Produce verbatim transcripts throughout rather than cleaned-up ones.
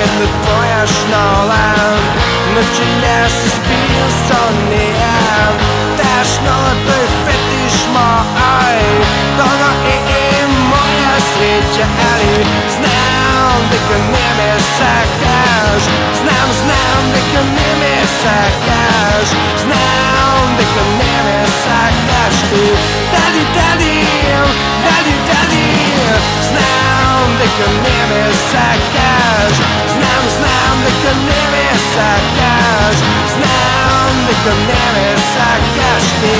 jedna tvoja šnola. Noćenja se zbijem sonnijem. Ta šnola to je fetiš moj, ono je moja sreća. Ali znam deka ne me sakaš, znam, znam deka ne me sakaš, znam deka ne me sakaš ti. Dadi, dadi, dadi, dadi, znam deka ne me sakaš, znam, znam deka ne me sakaš, znam deka ne me sakaš ti.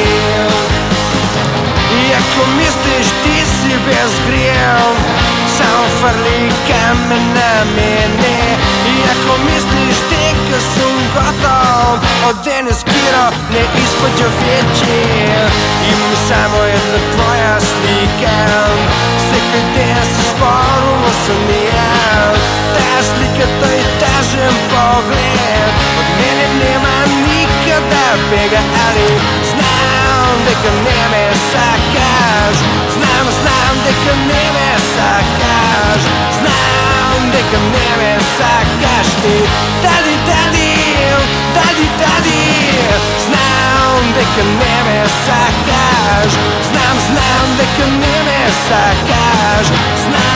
Iako misliš ti si bez grijev, samo frli kamen na mene. Iako misliš tek sam gotov, od danas kiro ne ispođa veće. Imam samo jedna tvoja slika, svaki dan se sporilo sam ja. Ta slika to je tažan pogled, od mene nema nikada bega. Ali znam deka ne me sakaš, znam, znam deka ne me sakaš, znam deka ne me sakaš ti. Dadi, dadi, dadi, dadi, znam deka ne me sakaš, znam, znam deka ne me sakaš, znam